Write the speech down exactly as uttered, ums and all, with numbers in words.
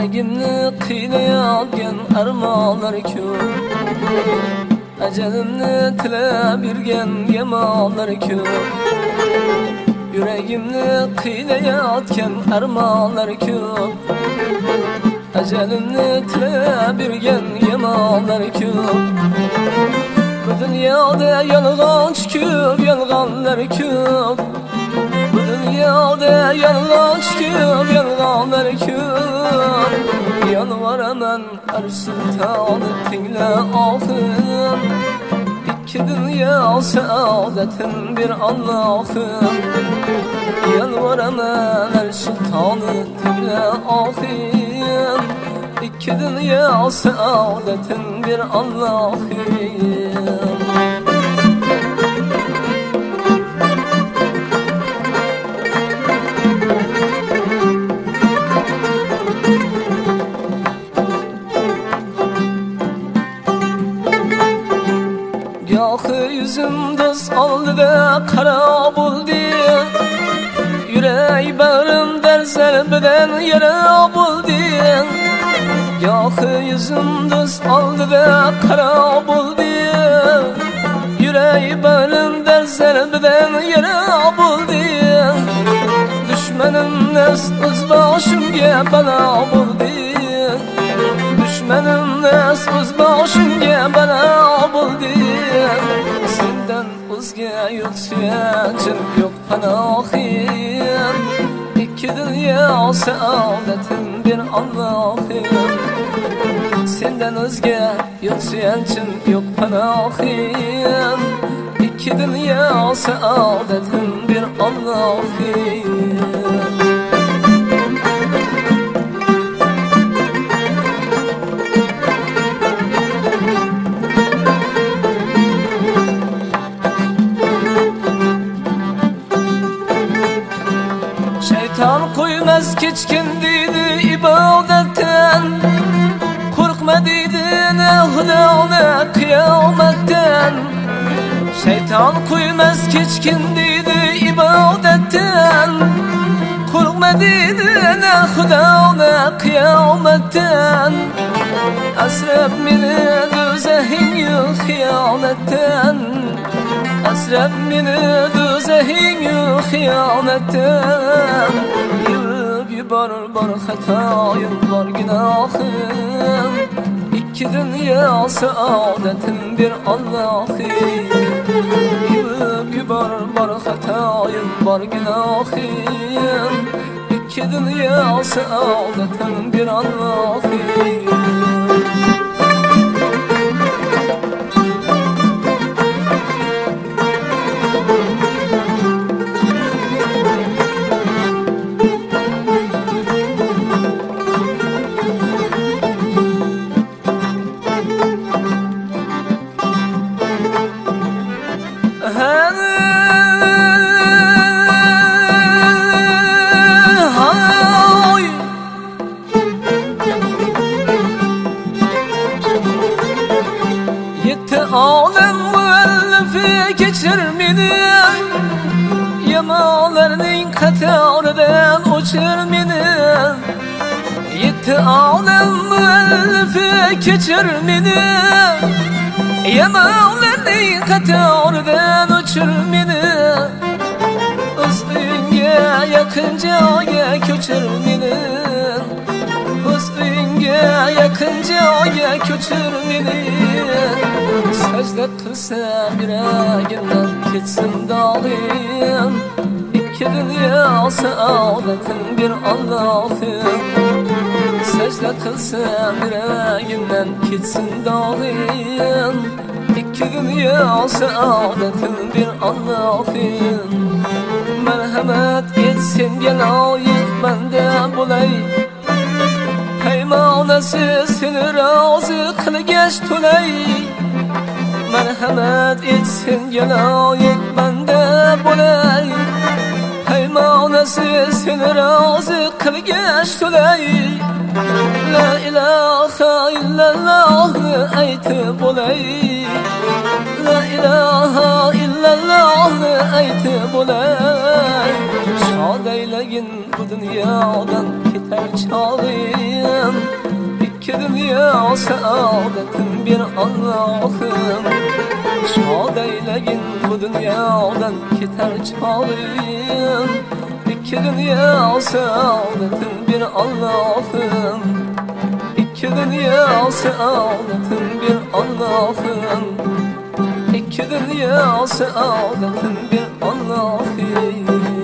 Yüreğimni qiynayan armonlar ko'p, ajalimni tilab yurgan yamonlar ko'p. Yüreğimni qiynayotgan armonlar ko'p, ajalimni tilab yurgan yamonlar ko'p. Bu dunyoda yolg'onchi ko'p, yolg'onlar ko'p. Bu dunyoda yolg'onchi ko'p, yolg'onlar ko'p. Yalvaraman har sultoni tingla ohim, ikki dünya saadetin bir Allah'ım. Yalvaraman her sultanı tingla ahim, İki dünya saadetin bir Allah'ım. Gahı yüzüm dost oldu ve kara buldu, yürek bağrım derzelbeden yara buldu. Gahı yüzüm dost oldu ve kara buldu, yürek bağrım derzelbeden yara buldu. Düşmenim nes öz başımga bela buldu, düşmenim nes öz başımga bela buldu. Senden o'zga yok suyancim, yok panohim, İki dünya saadetin bir Allah'ım. Senden o'zga yok suyancim, yok panohim, İki dünya saadetin bir Allah'ım. Şeytan koymaz keçkin deydi ibadetten, korkma deydi ne huda ne kıyametten. Şeytan koymaz keçkin deydi ibadetten, korkma deydi ne huda ne kıyametten. Asrab meni do'zaxing xiyonetten, asrab meni do'zaxing xiyonetten. Yuvib yuborur bor xatoyim, bor gunohim, İki dünya saadetin bir Allah'ım. Yuvib yuborur bor xatoyim, bor gunohim, İki dünya saadetin bir Allah'ım. Alem müellifi geçir meni, yamanlarning qatoridan uçur meni. Yetti alem müellifi geçir meni, yamanlarning qatoridan uçur meni. O'z uyingga yaqin joyga ko'chir meni, o'z uyingga yaqin joyga ko'chir meni. Secde kılsam yüreğimden ketsin dağım, İki dünya saadetin bir Allah'ım. Secde kılsam yüreğimden ketsin dağım, İki dünya saadetin bir Allah'ım. Merhamet etsin layık bende bulay, peymanesiz seni razı kılgeç tulay. Merhamet etsin layık bende bulay, peymanesiz seni razı kılgeç tulay. La ilahe illallah'ını aytib bulay, la ilahe illallah'ını aytib bulay. Şad eylagin bu dunyodan ketar çağım, dünya saadetin bir Allah'ım. Şad eyleyin bu dünyadan keter çağın. İki dünya saadetin bir Allah'ım. İki dünya saadetin bir Allah'ım. İki dünya saadetin bir Allah'ım.